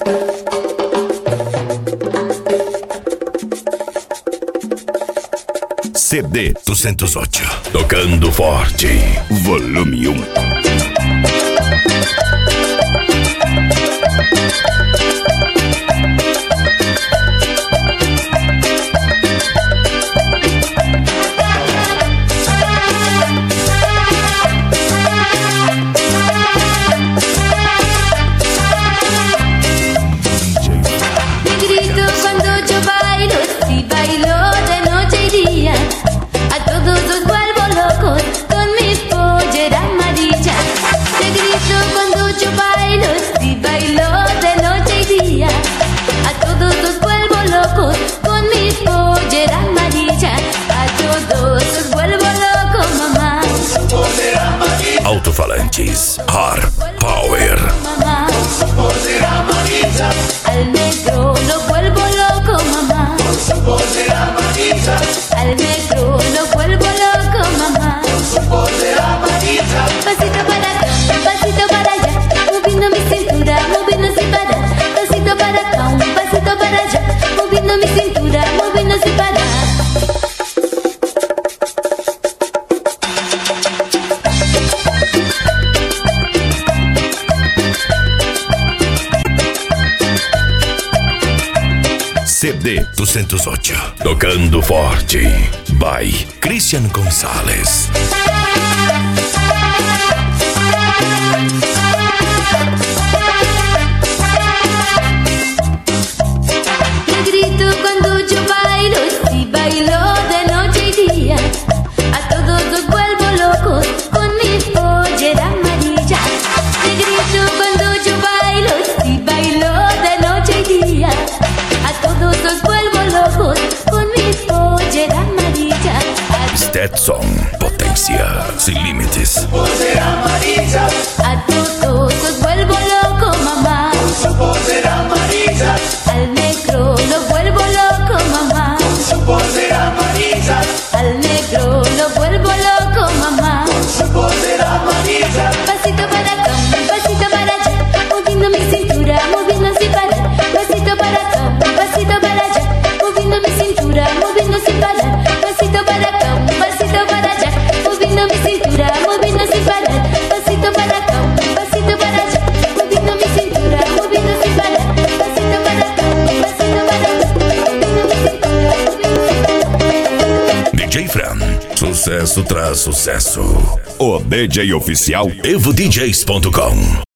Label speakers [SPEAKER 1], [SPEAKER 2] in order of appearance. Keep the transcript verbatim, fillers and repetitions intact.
[SPEAKER 1] C D duzentos e oito. Tocando forte. Volume um. Altofalantes Hard Power.
[SPEAKER 2] Mamá, poder amarilla. Al negro lo vuelvo loco, mamá. Con su poder amarilla. Al negro lo vuelvo loco, mamá. Con su poder amarilla. Pasito para acá, pasito para allá, moviendo mi cintura, moviendo sin parar. Pasito para acá, un pasito para allá, moviendo mi cintura, moviendo sin parar.
[SPEAKER 1] C D duzentos e oito. Tocando forte. By Christian Gonzalez.
[SPEAKER 2] Te grito cuando yo bailo, si bailo de noche y día. A todos los vuelvo locos con mi pollera amarilla. Te grito cuando yo bailo, si bailo de noche y día. A todos los vuelvo locos con mi pollera amarilla.
[SPEAKER 1] Stetson, potencia sin límites.
[SPEAKER 2] Pollera amarilla. A todos los vuelvo loco, mamá. Con su pollera amarilla. Al negro lo vuelvo loco, mamá. Con su pollera amarilla. Al negro lo vuelvo loco, mamá. Con su pollera amarilla. Pasito para acá, pasito para allá, moviendo mi cintura, moviendo sin parar. Pasito para acá, pasito para allá, moviendo mi cintura, moviendo sin parar. Pasito para acá, un pasito para allá, moviendo mi cintura, moviendo sin parar. Pasito para acá, un pasito para allá, moviendo mi cintura, moviendo sin parar. Pasito para acá, un pasito para allá, moviendo mi cintura, moviendo sin parar.
[SPEAKER 1] D J Fran, sucesso tras sucesso. O D J oficial evo d js ponto com.